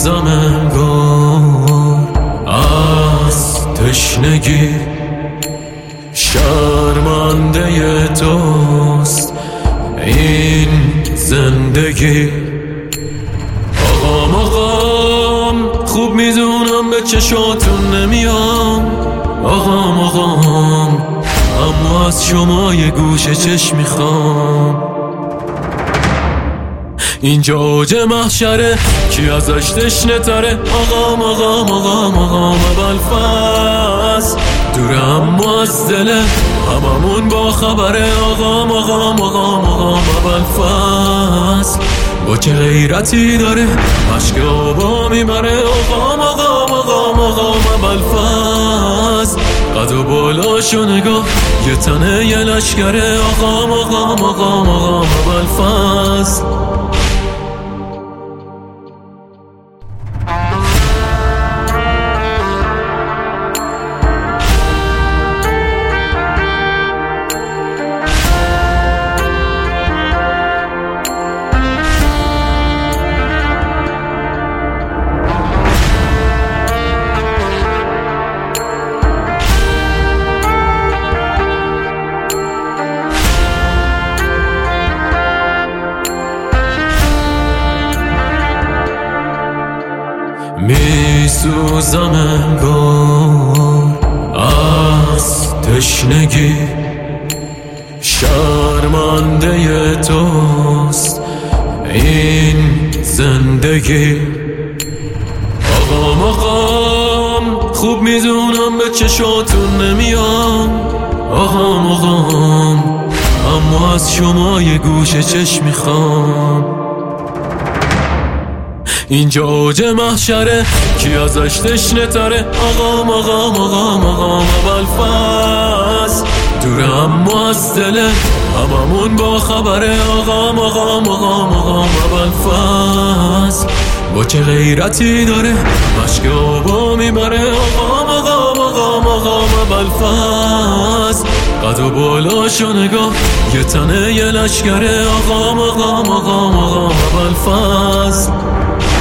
سوزم انگار از تشنگی، شرمنده توست این زندگی. آقام خوب میدونم به چشاتون نمیام، آقام اما از شما یه گوشه چشم میخوام. اینجا اوج محشره کی ازش تشنه تره، آقام ابوالفضل دوره اما از دله هممون با خبره. آقام ابوالفضل با چه غیرتی داره عشق آبا میبره. آقام ابوالفضل قد و بالاشو نگاه یه تنه یه لشکره. آقام ابوالفضل میسوزم انگار از تشنگی، شرمنده توست این زندگی. آقام خوب میدونم به چشاتون نمیام، آقام اما از شما یه گوشه چشم میخوام. اینجا اوج محشره کی ازش تشنه تره، آقام ابوالفضل دوره اما از دله هممون با خبره. آقام ابوالفضل با چه غیرتی داره عشق آبا میبره. آقام ابوالفضل قد و بالاشو نگاه یه تنه یه لشکره. آقام ابوالفضل